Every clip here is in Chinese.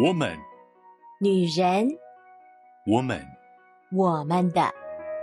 我们， 女人， 我们， 我们的。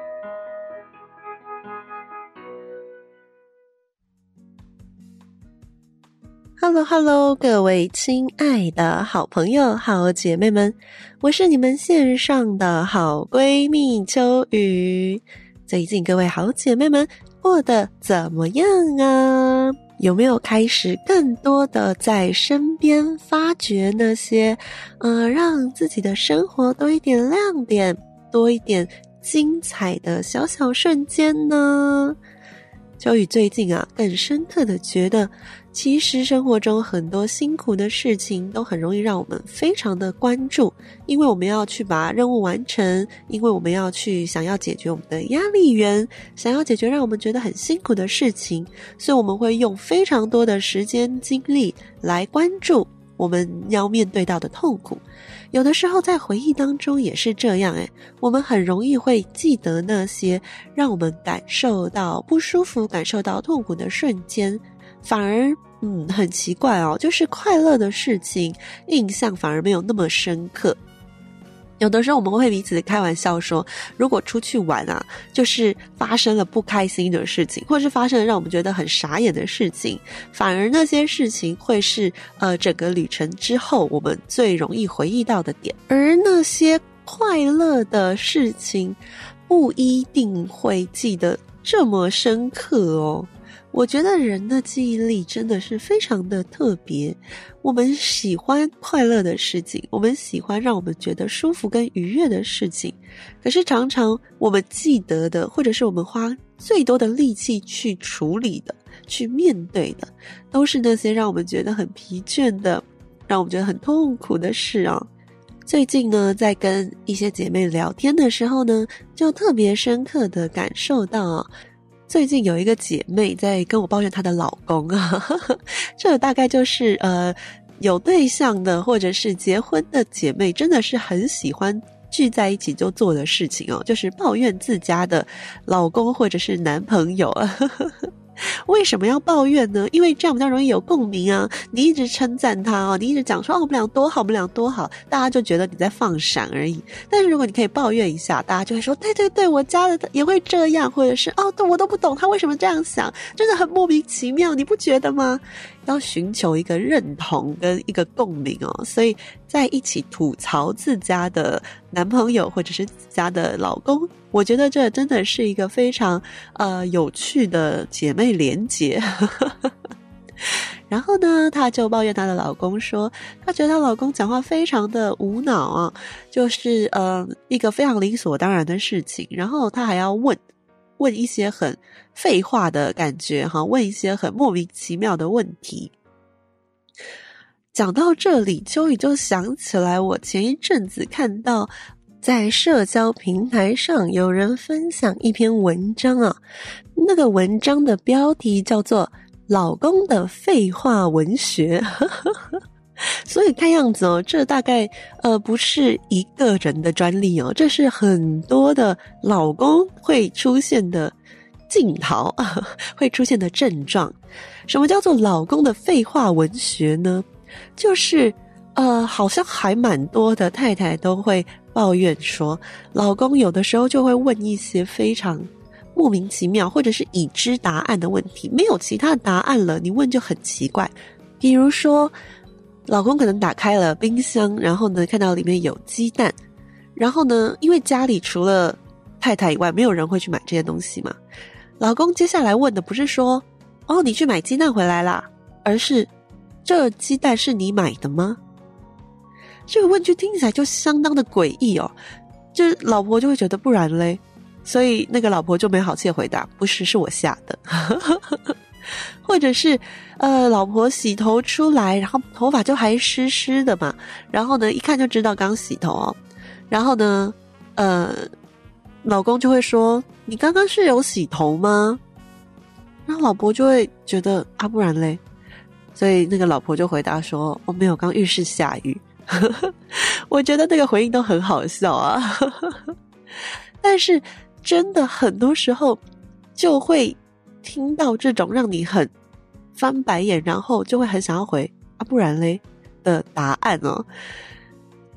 Hello， 各位亲爱的好朋友、好姐妹们，我是你们线上的好闺蜜秋雨。最近各位好姐妹们过得怎么样啊？有没有开始更多的在身边发掘那些让自己的生活多一点亮点，多一点精彩的小小瞬间呢？秋雨最近更深刻的觉得，其实生活中很多辛苦的事情都很容易让我们非常的关注，因为我们要去把任务完成，因为我们要去想要解决我们的压力源，想要解决让我们觉得很辛苦的事情，所以我们会用非常多的时间精力来关注我们要面对到的痛苦。有的时候在回忆当中也是这样我们很容易会记得那些让我们感受到不舒服、感受到痛苦的瞬间，反而很奇怪就是快乐的事情印象反而没有那么深刻。有的时候我们会彼此开玩笑说，如果出去玩就是发生了不开心的事情，或是发生了让我们觉得很傻眼的事情，反而那些事情会是整个旅程之后我们最容易回忆到的点，而那些快乐的事情不一定会记得这么深刻哦。我觉得人的记忆力真的是非常的特别，我们喜欢快乐的事情，我们喜欢让我们觉得舒服跟愉悦的事情，可是常常我们记得的，或者是我们花最多的力气去处理的、去面对的，都是那些让我们觉得很疲倦的、让我们觉得很痛苦的事最近呢，在跟一些姐妹聊天的时候呢，就特别深刻的感受到最近有一个姐妹在跟我抱怨她的老公这大概就是有对象的或者是结婚的姐妹真的是很喜欢聚在一起就做的事情就是抱怨自家的老公或者是男朋友为什么要抱怨呢？因为这样比较容易有共鸣你一直称赞他你一直讲说我们俩多好，我们俩多好，大家就觉得你在放闪而已。但是如果你可以抱怨一下，大家就会说对对对，我家的也会这样，或者是对，我都不懂他为什么这样想，真的很莫名其妙，你不觉得吗？要寻求一个认同跟一个共鸣所以在一起吐槽自家的男朋友或者是自家的老公，我觉得这真的是一个非常有趣的姐妹连结然后呢，她就抱怨她的老公说，她觉得她老公讲话非常的无脑就是一个非常理所当然的事情，然后她还要问一些很废话的感觉问一些很莫名其妙的问题。讲到这里，秋雨就想起来我前一阵子看到在社交平台上有人分享一篇文章那个文章的标题叫做老公的废话文学所以看样子这大概不是一个人的专利这是很多的老公会出现的镜头会出现的症状。什么叫做老公的废话文学呢？就是好像还蛮多的太太都会抱怨说，老公有的时候就会问一些非常莫名其妙或者是已知答案的问题，没有其他答案了，你问就很奇怪。比如说老公可能打开了冰箱，然后呢看到里面有鸡蛋，然后呢因为家里除了太太以外没有人会去买这些东西嘛，老公接下来问的不是说你去买鸡蛋回来啦，而是这鸡蛋是你买的吗？这个问句听起来就相当的诡异就是老婆就会觉得不然嘞，所以那个老婆就没好气的回答，不是，是我下的或者是老婆洗头出来，然后头发就还湿湿的嘛，然后呢一看就知道刚洗头然后呢老公就会说，你刚刚是有洗头吗？然后老婆就会觉得不然嘞，所以那个老婆就回答说，没有，刚浴室下雨我觉得那个回应都很好笑但是真的很多时候就会听到这种让你很翻白眼，然后就会很想要回不然嘞的答案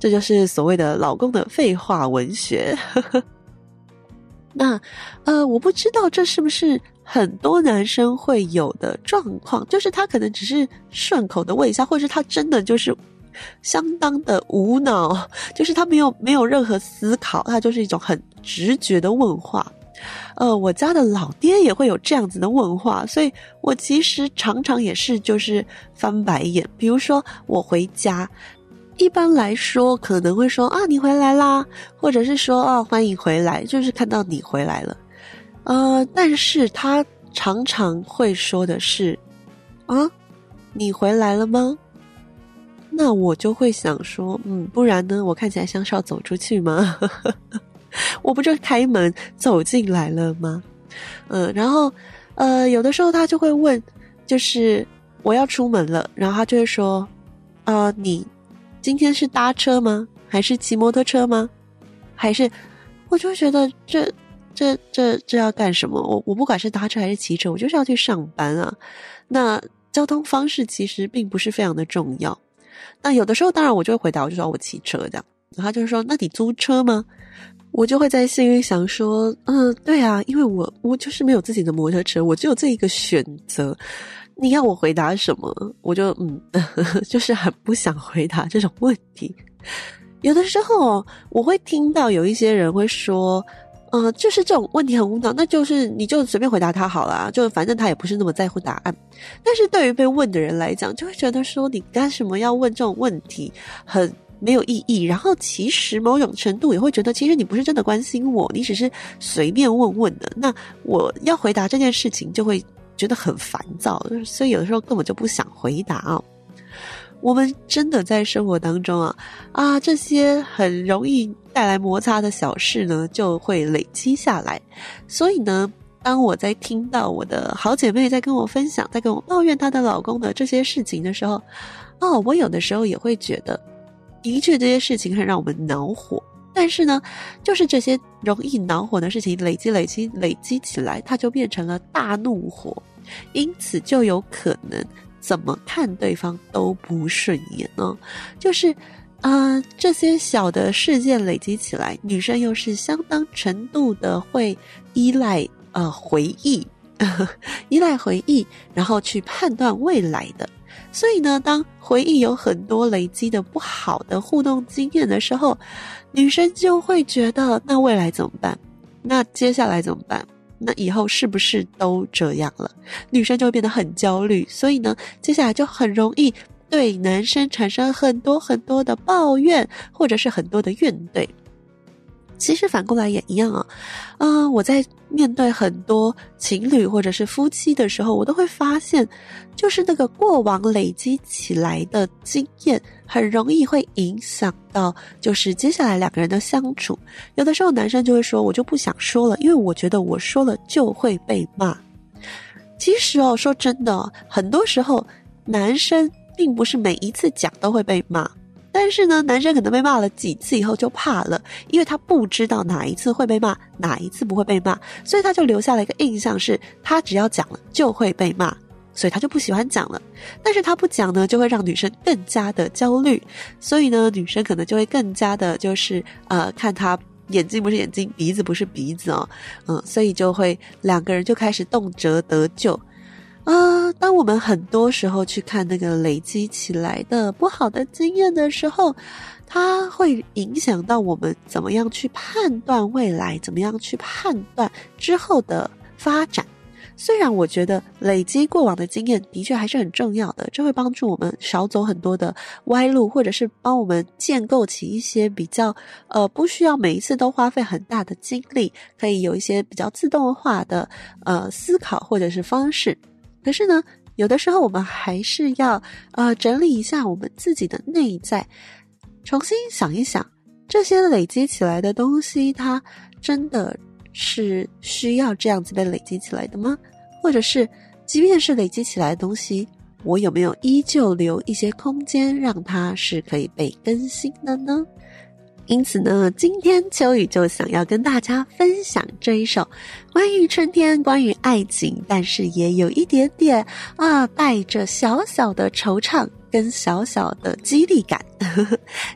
这就是所谓的老公的废话文学。那我不知道这是不是很多男生会有的状况，就是他可能只是顺口的问一下，或者是他真的就是相当的无脑，就是他没有任何思考，他就是一种很直觉的问话。我家的老爹也会有这样子的问话，所以我其实常常也是就是翻白眼。比如说我回家，一般来说可能会说啊你回来啦，或者是说啊欢迎回来，就是看到你回来了。但是他常常会说的是啊你回来了吗？那我就会想说不然呢，我看起来像是要走出去吗？我不就开门走进来了吗？然后有的时候他就会问，就是我要出门了，然后他就会说你今天是搭车吗？还是骑摩托车吗？还是我就会觉得这要干什么？我不管是搭车还是骑车，我就是要去上班啊。那交通方式其实并不是非常的重要。那有的时候当然我就会回答，我就说我骑车这样。然后他就说那你租车吗？我就会在心里想说对啊，因为我就是没有自己的摩托车，我只有这一个选择，你要我回答什么？我就就是很不想回答这种问题。有的时候我会听到有一些人会说就是这种问题很无脑，那就是你就随便回答他好啦，就反正他也不是那么在乎答案。但是对于被问的人来讲，就会觉得说你干什么要问这种问题，很没有意义。然后其实某种程度也会觉得其实你不是真的关心我，你只是随便问问的，那我要回答这件事情就会觉得很烦躁，所以有的时候根本就不想回答哦。我们真的在生活当中这些很容易带来摩擦的小事呢，就会累积下来。所以呢，当我在听到我的好姐妹在跟我分享，在跟我抱怨她的老公的这些事情的时候，我有的时候也会觉得，的确这些事情很让我们恼火。但是呢，就是这些容易恼火的事情累积起来，它就变成了大怒火，因此就有可能怎么看对方都不顺眼哦。就是这些小的事件累积起来，女生又是相当程度的会依赖回忆依赖回忆，然后去判断未来的。所以呢，当回忆有很多累积的不好的互动经验的时候，女生就会觉得那未来怎么办？那接下来怎么办？那以后是不是都这样了？女生就会变得很焦虑，所以呢，接下来就很容易对男生产生很多很多的抱怨，或者是很多的怨怼。其实反过来也一样我在面对很多情侣或者是夫妻的时候，我都会发现，就是那个过往累积起来的经验，很容易会影响到就是接下来两个人的相处。有的时候男生就会说，我就不想说了，因为我觉得我说了就会被骂。其实说真的，很多时候男生并不是每一次讲都会被骂，但是呢，男生可能被骂了几次以后就怕了，因为他不知道哪一次会被骂，哪一次不会被骂，所以他就留下了一个印象是，他只要讲了就会被骂，所以他就不喜欢讲了。但是他不讲呢，就会让女生更加的焦虑，所以呢，女生可能就会更加的就是看他眼睛不是眼睛，鼻子不是鼻子所以就会两个人就开始动辄得咎。当我们很多时候去看那个累积起来的不好的经验的时候，它会影响到我们怎么样去判断未来，怎么样去判断之后的发展。虽然我觉得累积过往的经验的确还是很重要的，这会帮助我们少走很多的歪路，或者是帮我们建构起一些比较不需要每一次都花费很大的精力，可以有一些比较自动化的思考或者是方式。可是呢，有的时候我们还是要整理一下我们自己的内在，重新想一想，这些累积起来的东西，它真的是需要这样子被累积起来的吗？或者是即便是累积起来的东西，我有没有依旧留一些空间让它是可以被更新的呢？因此呢，今天秋雨就想要跟大家分享这一首关于春天，关于爱情，但是也有一点点带着小小的惆怅跟小小的激励感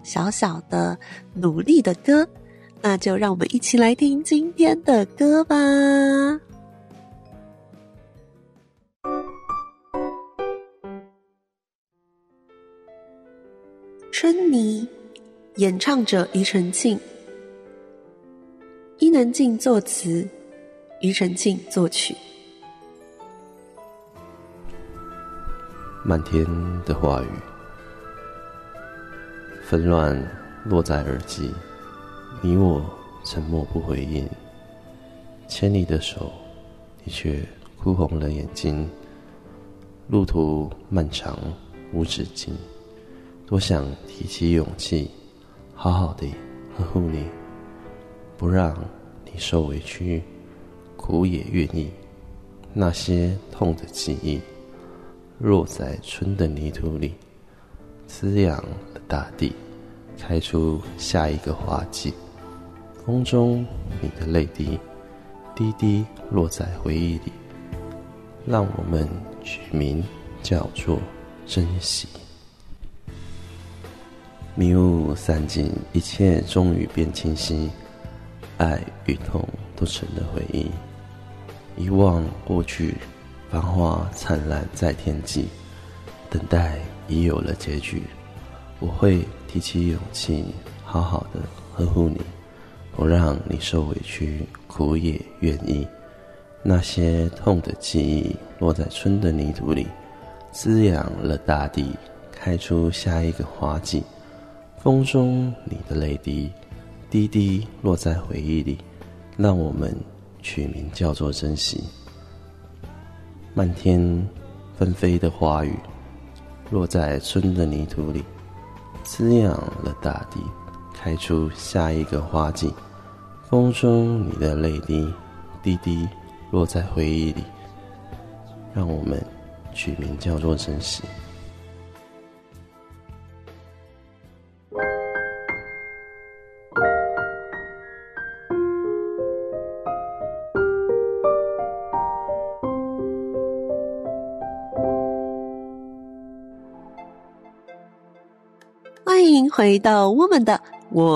小小的努力的歌。那就让我们一起来听今天的歌吧。春泥，演唱者庾澄庆，伊能静作词，庾澄庆作曲。 漫天的话语，纷乱落在耳际，你我沉默不回应。牵你的手，你却哭红了眼睛。路途漫长无止境，多想提起勇气，好好地呵护你，不让你受委屈，苦也愿意。那些痛的记忆，落在春的泥土里，滋养了大地，开出下一个花季。风中你的泪滴，滴滴落在回忆里，让我们取名叫做珍惜。迷雾散尽，一切终于变清晰，爱与痛都成了回忆。遗忘过去，繁花灿烂在天际，等待已有了结局。我会提起勇气，好好的呵护你，不让你受委屈，苦也愿意。那些痛的记忆，落在春的泥土里，滋养了大地，开出下一个花季。风中你的泪滴，滴滴落在回忆里，让我们取名叫做珍惜。漫天纷飞的花雨，落在春的泥土里，滋养了大地，开出下一个花季。风中你的泪滴，滴滴落在回忆里，让我们取名叫做珍惜。 欢迎回到我们的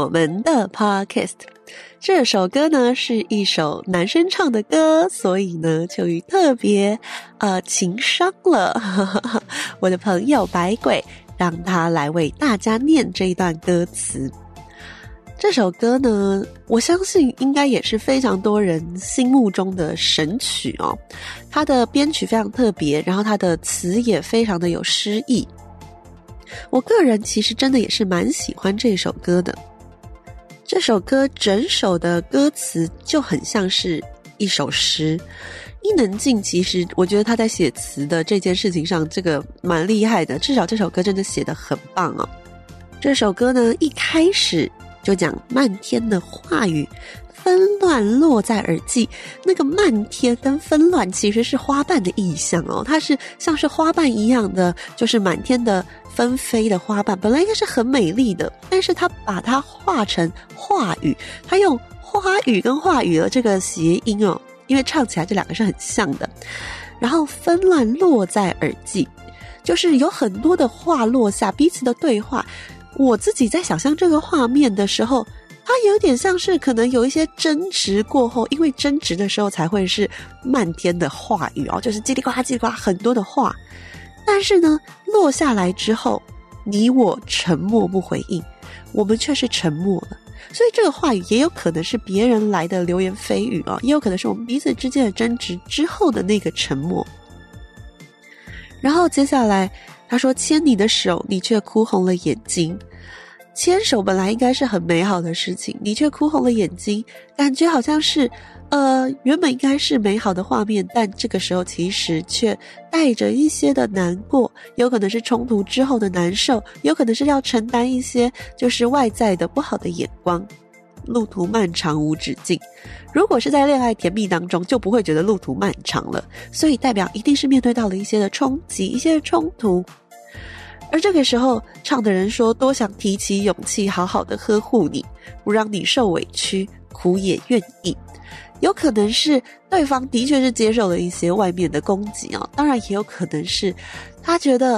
Podcast。 这首歌呢是一首男生唱的歌，所以呢秋雨特别情商了我的朋友百鬼，让他来为大家念这一段歌词。这首歌呢，我相信应该也是非常多人心目中的神曲哦。它的编曲非常特别，然后它的词也非常的有诗意。我个人其实真的也是蛮喜欢这首歌的。这首歌整首的歌词就很像是一首诗。伊能静其实我觉得他在写词的这件事情上，这个蛮厉害的，至少这首歌真的写得很棒哦。这首歌呢一开始就讲漫天的话语，纷乱落在耳际。那个漫天跟纷乱其实是花瓣的意象哦，它是像是花瓣一样的，就是满天的纷飞的花瓣，本来应该是很美丽的，但是它把它画成话语，它用花语跟话语的这个谐音哦，因为唱起来这两个是很像的。然后纷乱落在耳际，就是有很多的话落下，彼此的对话。我自己在想象这个画面的时候，它有点像是可能有一些争执过后，因为争执的时候才会是漫天的话语哦，就是叽里呱啦叽里呱啦很多的话。但是呢，落下来之后，你我沉默不回应，我们却是沉默了。所以这个话语也有可能是别人来的流言蜚语哦，也有可能是我们彼此之间的争执之后的那个沉默。然后接下来他说，牵你的手，你却哭红了眼睛。牵手本来应该是很美好的事情，你却哭红了眼睛，感觉好像是原本应该是美好的画面，但这个时候其实却带着一些的难过，有可能是冲突之后的难受，有可能是要承担一些就是外在的不好的眼光。路途漫长无止境，如果是在恋爱甜蜜当中，就不会觉得路途漫长了，所以代表一定是面对到了一些的冲击，一些的冲突。而这个时候唱的人说，多想提起勇气，好好的呵护你，不让你受委屈，苦也愿意。有可能是对方的确是接受了一些外面的攻击哦，当然也有可能是他觉得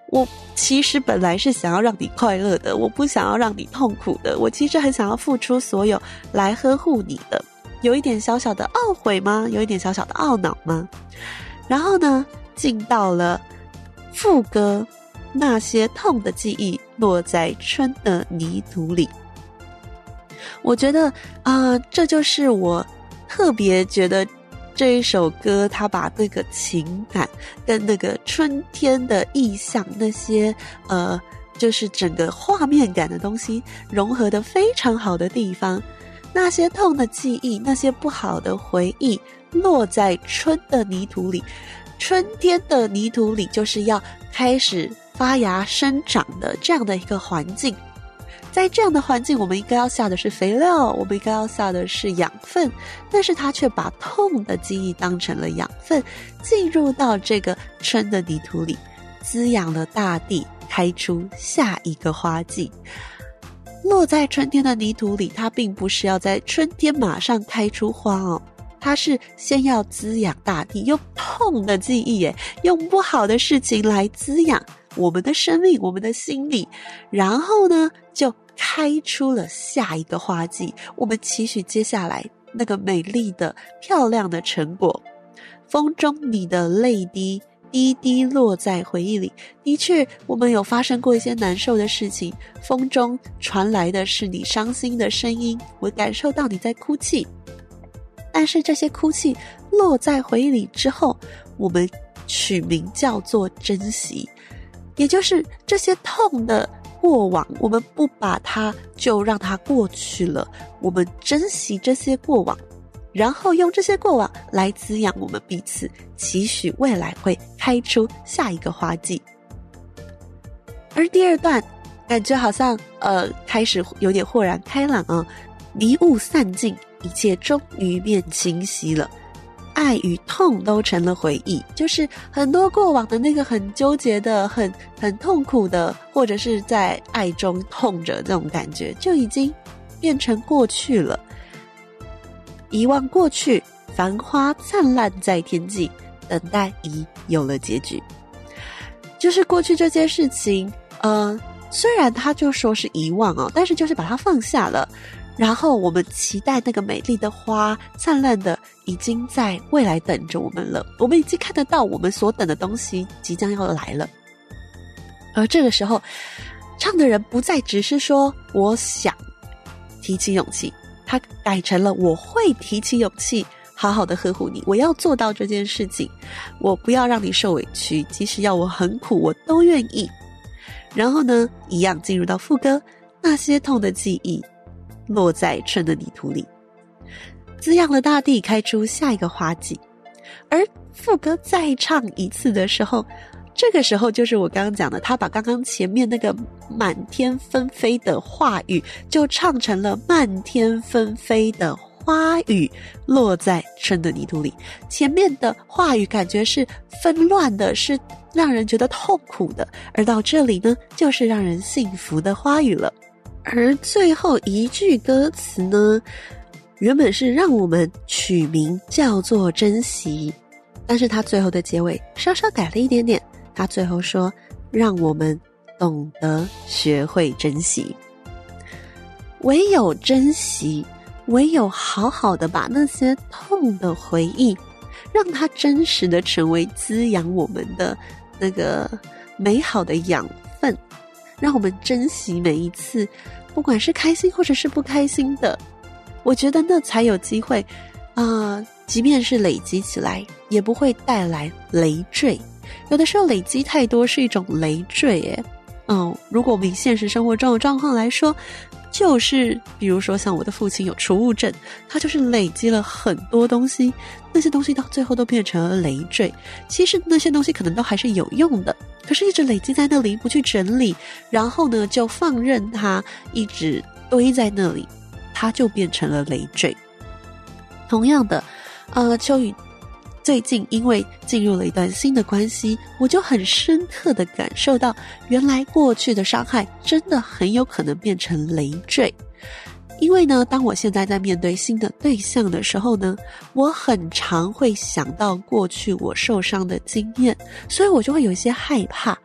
我其实本来是想要让你快乐的，我不想要让你痛苦的，我其实很想要付出所有来呵护你的。有一点小小的懊悔吗？有一点小小的懊恼吗？然后呢，进到了副歌，那些痛的记忆落在春的泥土里。我觉得这就是我特别觉得这一首歌，它把那个情感跟那个春天的意象，那些就是整个画面感的东西融合得非常好的地方。那些痛的记忆，那些不好的回忆，落在春的泥土里。春天的泥土里，就是要开始发芽生长的这样的一个环境。在这样的环境，我们应该要下的是肥料，我们应该要下的是养分，但是他却把痛的记忆当成了养分，进入到这个春的泥土里，滋养了大地，开出下一个花季。落在春天的泥土里，它并不是要在春天马上开出花哦，它是先要滋养大地，用痛的记忆耶，用不好的事情来滋养我们的生命，我们的心理，然后呢，就开出了下一个花季。我们期许接下来那个美丽的、漂亮的成果。风中你的泪滴，滴滴落在回忆里。的确，我们有发生过一些难受的事情，风中传来的是你伤心的声音，我感受到你在哭泣。但是这些哭泣落在回忆里之后，我们取名叫做珍惜，也就是这些痛的过往，我们不把它就让它过去了，我们珍惜这些过往，然后用这些过往来滋养我们彼此，期许未来会开出下一个花季。而第二段感觉好像开始有点豁然开朗啊，迷雾散尽，一切终于变清晰了。爱与痛都成了回忆，就是很多过往的那个很纠结的、很痛苦的，或者是在爱中痛着这种感觉，就已经变成过去了。遗忘过去，繁花灿烂在天际，等待已有了结局。就是过去这件事情，虽然他就说是遗忘哦，但是就是把它放下了。然后我们期待那个美丽的花，灿烂的已经在未来等着我们了。我们已经看得到我们所等的东西即将要来了。而这个时候，唱的人不再只是说我想提起勇气，他改成了我会提起勇气，好好的呵护你，我要做到这件事情，我不要让你受委屈，即使要我很苦我都愿意。然后呢，一样进入到副歌，那些痛的记忆落在春的泥土里，滋养了大地，开出下一个花季。而副歌再唱一次的时候，这个时候就是我刚刚讲的，他把刚刚前面那个满天纷飞的话语就唱成了漫天纷飞的花语，落在春的泥土里。前面的话语感觉是纷乱的，是让人觉得痛苦的，而到这里呢，就是让人幸福的花语了。而最后一句歌词呢，原本是让我们取名叫做珍惜，但是他最后的结尾稍稍改了一点点，他最后说让我们懂得学会珍惜。唯有珍惜，唯有好好的把那些痛的回忆，让它真实的成为滋养我们的那个美好的养分，让我们珍惜每一次，不管是开心或者是不开心的，我觉得那才有机会即便是累积起来，也不会带来累赘。有的时候累积太多是一种累赘耶。如果我们以现实生活中的状况来说，就是比如说像我的父亲有储物症，他就是累积了很多东西，那些东西到最后都变成了累赘。其实那些东西可能都还是有用的，可是一直累积在那里不去整理，然后呢就放任它一直堆在那里，它就变成了累赘。同样的秋雨最近因为进入了一段新的关系，我就很深刻的感受到，原来过去的伤害真的很有可能变成累赘。因为呢，当我现在在面对新的对象的时候呢，我很常会想到过去我受伤的经验，所以我就会有一些害怕，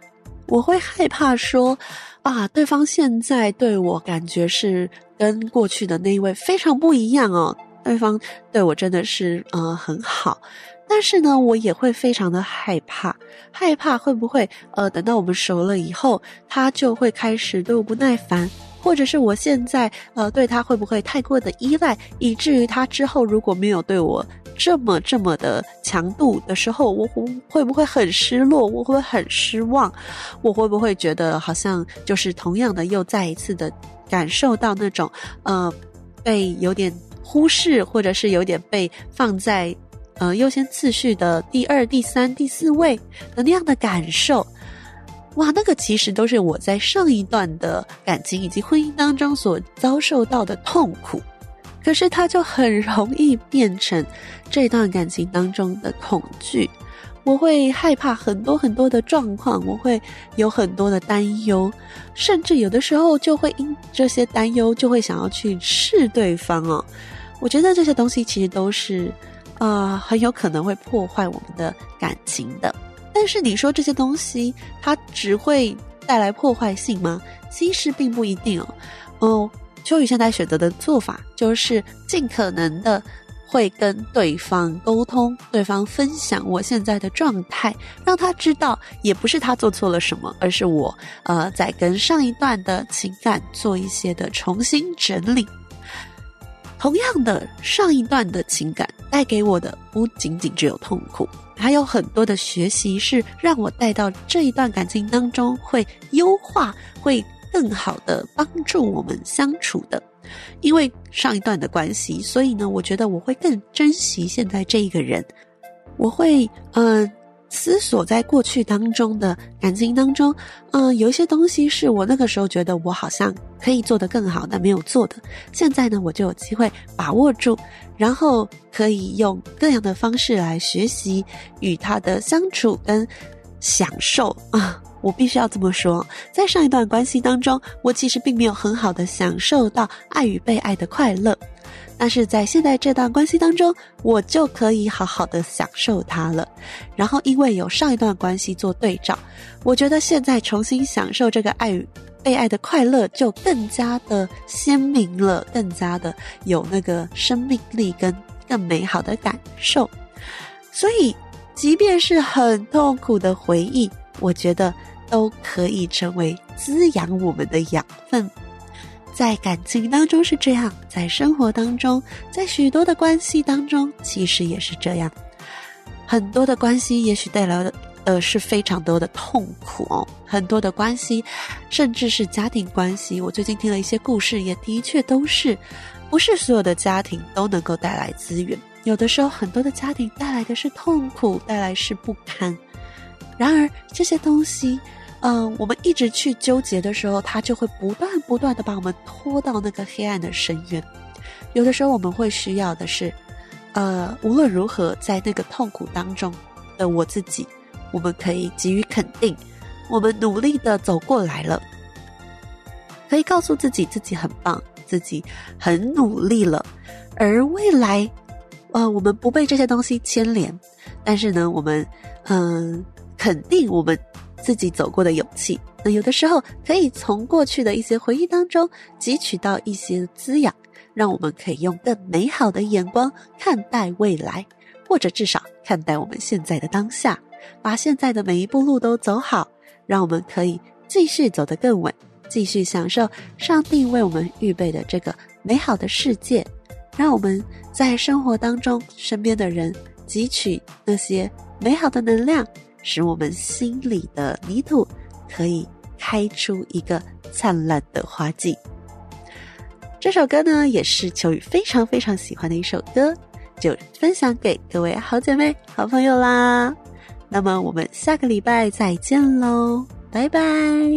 我会害怕说对方现在对我感觉是跟过去的那一位非常不一样哦，对方对我真的是很好，但是呢我也会非常的害怕会不会等到我们熟了以后，他就会开始对我不耐烦，或者是我现在对他会不会太过的依赖，以至于他之后如果没有对我这么的强度的时候，我会不会很失落，我会不会很失望，我会不会觉得好像就是同样的又再一次的感受到那种被有点忽视，或者是有点被放在优先次序的第2、第3、第4位的那样的感受。哇，那个其实都是我在上一段的感情以及婚姻当中所遭受到的痛苦，可是它就很容易变成这段感情当中的恐惧。我会害怕很多很多的状况，我会有很多的担忧，甚至有的时候就会因这些担忧就会想要去试对方哦。我觉得这些东西其实都是很有可能会破坏我们的感情的。但是你说这些东西它只会带来破坏性吗？其实并不一定哦。秋雨现在选择的做法就是尽可能的会跟对方沟通，对方分享我现在的状态，让他知道也不是他做错了什么，而是我在跟上一段的情感做一些的重新整理。同样的，上一段的情感带给我的不仅仅只有痛苦，还有很多的学习是让我带到这一段感情当中会优化，会更好的帮助我们相处的。因为上一段的关系，所以呢我觉得我会更珍惜现在这一个人，我会思索在过去当中的感情当中有一些东西是我那个时候觉得我好像可以做得更好但没有做的，现在呢我就有机会把握住，然后可以用各样的方式来学习与他的相处跟享受我必须要这么说，在上一段关系当中，我其实并没有很好的享受到爱与被爱的快乐，但是在现在这段关系当中，我就可以好好的享受它了。然后因为有上一段关系做对照，我觉得现在重新享受这个爱与被爱的快乐就更加的鲜明了，更加的有那个生命力跟更美好的感受。所以即便是很痛苦的回忆，我觉得都可以成为滋养我们的养分。在感情当中是这样，在生活当中，在许多的关系当中其实也是这样。很多的关系也许带来的是非常多的痛苦很多的关系甚至是家庭关系，我最近听了一些故事，也的确都是不是所有的家庭都能够带来资源，有的时候很多的家庭带来的是痛苦，带来是不堪。然而这些东西我们一直去纠结的时候，它就会不断的把我们拖到那个黑暗的深渊。有的时候我们会需要的是无论如何在那个痛苦当中的我自己，我们可以给予肯定，我们努力的走过来了，可以告诉自己自己很棒，自己很努力了。而未来我们不被这些东西牵连，但是呢我们肯定我们自己走过的勇气，那有的时候可以从过去的一些回忆当中汲取到一些滋养，让我们可以用更美好的眼光看待未来，或者至少看待我们现在的当下，把现在的每一步路都走好，让我们可以继续走得更稳，继续享受上帝为我们预备的这个美好的世界，让我们在生活当中身边的人汲取那些美好的能量，使我们心里的泥土可以开出一个灿烂的花季。这首歌呢也是秋雨非常非常喜欢的一首歌，就分享给各位好姐妹好朋友啦。那么我们下个礼拜再见咯，拜拜。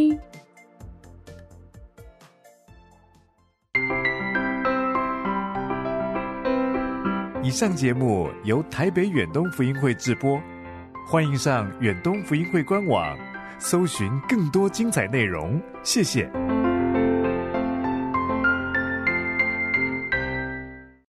以上节目由台北远东福音会制播，欢迎上远东福音会官网搜寻更多精彩内容，谢谢。